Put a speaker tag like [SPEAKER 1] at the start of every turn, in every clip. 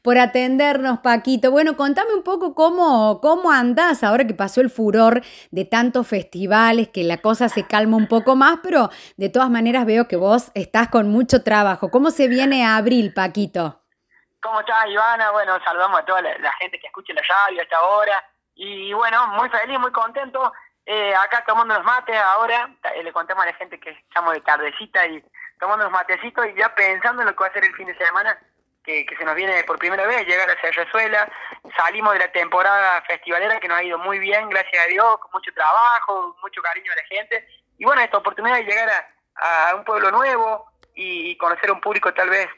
[SPEAKER 1] por atendernos, Paquito. Bueno, contame un poco cómo andás ahora que pasó el furor de tantos festivales, que la cosa se calma un poco más, pero de todas maneras veo que vos estás con mucho trabajo. ¿Cómo se viene abril, Paquito?
[SPEAKER 2] ¿Cómo estás, Ivana? Bueno, saludamos a toda la gente que escucha la radio a esta hora. Y bueno, muy feliz, muy contento. Acá tomando los mates ahora. Le contamos a la gente que estamos de tardecita y tomando los matecitos y ya pensando en lo que va a ser el fin de semana, que se nos viene por primera vez, llegar a Cerrezuela. Salimos de la temporada festivalera que nos ha ido muy bien, gracias a Dios, con mucho trabajo, mucho cariño de la gente. Y bueno, esta oportunidad de llegar a un pueblo nuevo y conocer un público tal vez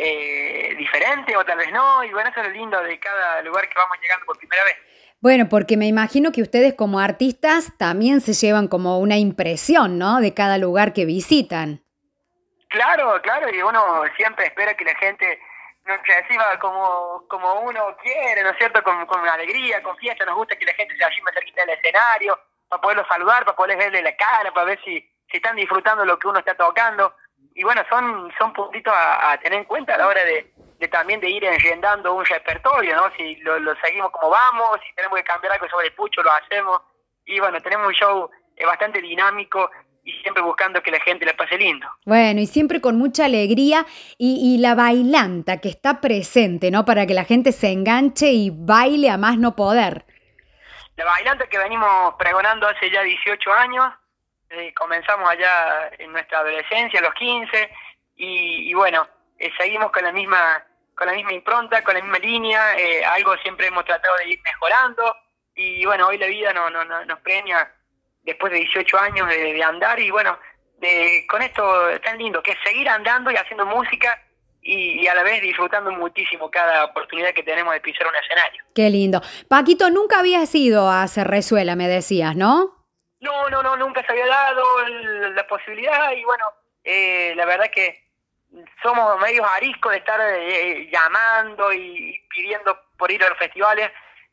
[SPEAKER 2] diferente o tal vez no, y bueno, eso es lo lindo de cada lugar que vamos llegando por primera vez.
[SPEAKER 1] Bueno, porque me imagino que ustedes como artistas también se llevan como una impresión, ¿no? De cada lugar que visitan.
[SPEAKER 2] Claro, claro, y uno siempre espera que la gente nos reciba como uno quiere, ¿no es cierto? Con alegría, con fiesta, nos gusta que la gente se arrime cerquita del escenario, para poderlos saludar, para poderles verle la cara, para ver si están disfrutando lo que uno está tocando. Y bueno, son puntitos a tener en cuenta a la hora de también de ir engendando un repertorio, ¿no? Si lo seguimos como vamos, si tenemos que cambiar algo sobre el pucho, lo hacemos. Y bueno, tenemos un show bastante dinámico y siempre buscando que la gente la pase lindo.
[SPEAKER 1] Bueno, y siempre con mucha alegría y la bailanta que está presente, ¿no? Para que la gente se enganche y baile a más no poder.
[SPEAKER 2] La bailanta que venimos pregonando hace ya 18 años, comenzamos allá en nuestra adolescencia, a los 15, y bueno, seguimos con la misma impronta, con la misma línea, algo siempre hemos tratado de ir mejorando, y bueno, hoy la vida nos premia después de 18 años de andar, y bueno, con esto tan lindo, que es seguir andando y haciendo música, y a la vez disfrutando muchísimo cada oportunidad que tenemos de pisar un escenario.
[SPEAKER 1] Qué lindo. Paquito, nunca habías ido a Cerrezuela, me decías, ¿no?
[SPEAKER 2] No, nunca se había dado la posibilidad, y bueno, la verdad que somos medios ariscos de estar llamando y pidiendo por ir a los festivales,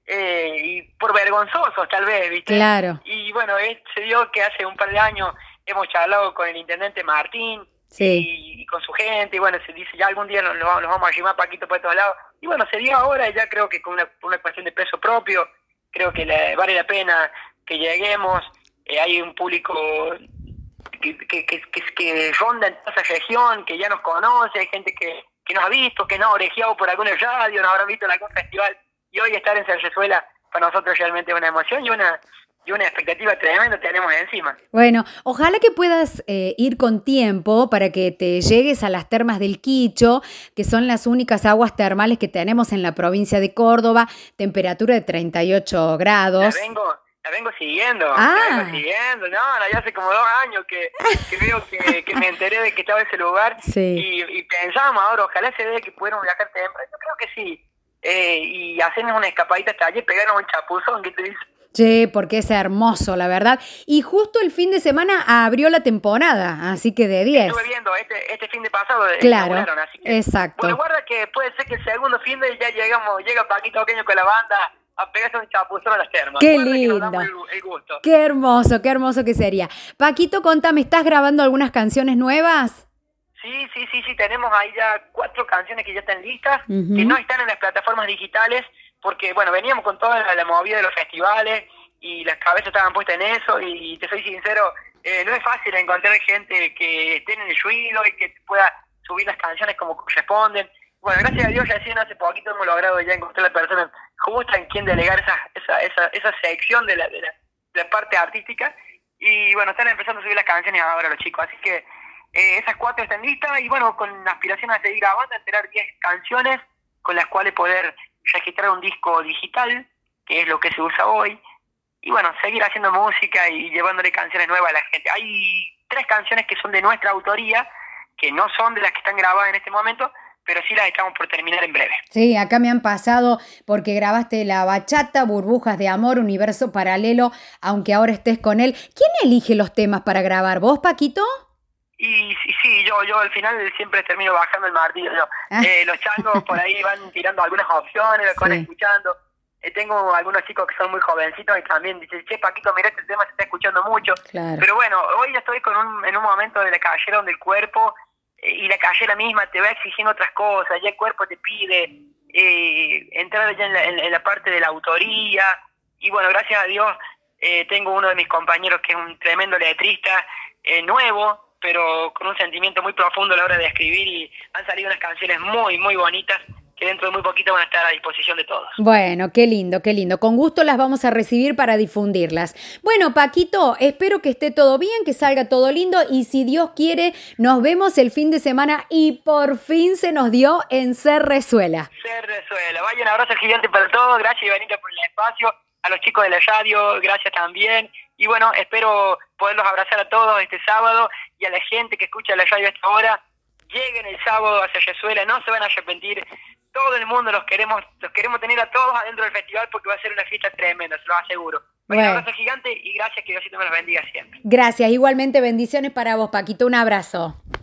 [SPEAKER 2] y por vergonzosos tal vez, ¿viste?
[SPEAKER 1] Claro.
[SPEAKER 2] Y bueno, se dio que hace un par de años hemos charlado con el intendente Martín,
[SPEAKER 1] Sí.
[SPEAKER 2] y con su gente, y bueno, se dice ya algún día nos vamos a llevar Paquito por todos lados, y bueno, se dio ahora, y ya creo que con una cuestión de peso propio, creo que vale la pena que lleguemos. Hay un público que ronda en toda esa región, que ya nos conoce, hay gente que nos ha visto, que nos ha orejeado por alguna radio, nos habrán visto en algún festival, y hoy estar en Cerrezuela para nosotros realmente es una emoción y una expectativa tremenda tenemos encima.
[SPEAKER 1] Bueno, ojalá que puedas ir con tiempo para que te llegues a las termas del Quicho, que son las únicas aguas termales que tenemos en la provincia de Córdoba, temperatura de 38 grados.
[SPEAKER 2] La vengo siguiendo, no, ya hace como 2 años que veo que me enteré de que estaba ese lugar,
[SPEAKER 1] sí.
[SPEAKER 2] y pensamos ahora, ojalá se dé que pudiéramos viajar temprano, yo creo que sí, y hacernos una escapadita hasta allí, pegarnos un chapuzón, ¿qué te dice?
[SPEAKER 1] Sí, porque es hermoso, la verdad. Y justo el fin de semana abrió la temporada, así que de 10.
[SPEAKER 2] Estuve viendo este fin de pasado,
[SPEAKER 1] claro,
[SPEAKER 2] así que,
[SPEAKER 1] exacto.
[SPEAKER 2] Bueno, guarda que puede ser que el segundo fin de ya llega Paquito Oqueño con la banda a pegarse un chapuzón a las termas.
[SPEAKER 1] Qué
[SPEAKER 2] Guarda
[SPEAKER 1] lindo.
[SPEAKER 2] que nos damos el gusto.
[SPEAKER 1] Qué hermoso que sería. Paquito, contame, ¿estás grabando algunas canciones nuevas?
[SPEAKER 2] Sí, tenemos ahí ya 4 canciones que ya están listas, que no están en las plataformas digitales, porque bueno, veníamos con toda la movida de los festivales y las cabezas estaban puestas en eso, y te soy sincero, no es fácil encontrar gente que esté en el ruido y que pueda subir las canciones como corresponden. Bueno, gracias a Dios recién hace poquito hemos logrado ya encontrar la persona justa en quien delegar esa sección de la parte artística, y bueno, están empezando a subir las canciones ahora los chicos, así que esas 4 están listas, y bueno, con aspiración a seguir grabando, a tener 10 canciones con las cuales poder registrar un disco digital, que es lo que se usa hoy, y bueno, seguir haciendo música y llevándole canciones nuevas a la gente. Hay 3 canciones que son de nuestra autoría, que no son de las que están grabadas en este momento, pero sí las estamos por terminar en breve.
[SPEAKER 1] Sí, acá me han pasado porque grabaste La Bachata, Burbujas de Amor, Universo Paralelo, aunque ahora estés con él. ¿Quién elige los temas para grabar? ¿Vos, Paquito?
[SPEAKER 2] Y sí, yo al final siempre termino bajando el martillo. Los changos por ahí van tirando algunas opciones, lo van escuchando. Tengo algunos chicos que son muy jovencitos y también dicen, che, Paquito, mira, este tema se está escuchando mucho.
[SPEAKER 1] Claro.
[SPEAKER 2] Pero bueno, hoy ya estoy en un momento de la carrera donde el cuerpo y la carrera misma te va exigiendo otras cosas, ya el cuerpo te pide entrar ya en la parte de la autoría, y bueno, gracias a Dios tengo uno de mis compañeros que es un tremendo letrista, nuevo, pero con un sentimiento muy profundo a la hora de escribir, y han salido unas canciones muy, muy bonitas que dentro de muy poquito van a estar a disposición de todos.
[SPEAKER 1] Bueno, qué lindo, qué lindo. Con gusto las vamos a recibir para difundirlas. Bueno, Paquito, espero que esté todo bien, que salga todo lindo y si Dios quiere, nos vemos el fin de semana y por fin se nos dio en Cerrezuela.
[SPEAKER 2] Cerrezuela. Vaya, un abrazo gigante para todos. Gracias, Ivanita, por el espacio. A los chicos de la radio, gracias también. Y bueno, espero poderlos abrazar a todos este sábado y a la gente que escucha la radio a esta hora. Lleguen el sábado a Cerrezuela, no se van a arrepentir. Todo el mundo los queremos tener a todos adentro del festival porque va a ser una fiesta tremenda, se lo aseguro. Un abrazo gigante y gracias, que Diosito me los bendiga siempre.
[SPEAKER 1] Gracias, igualmente bendiciones para vos, Paquito, un abrazo.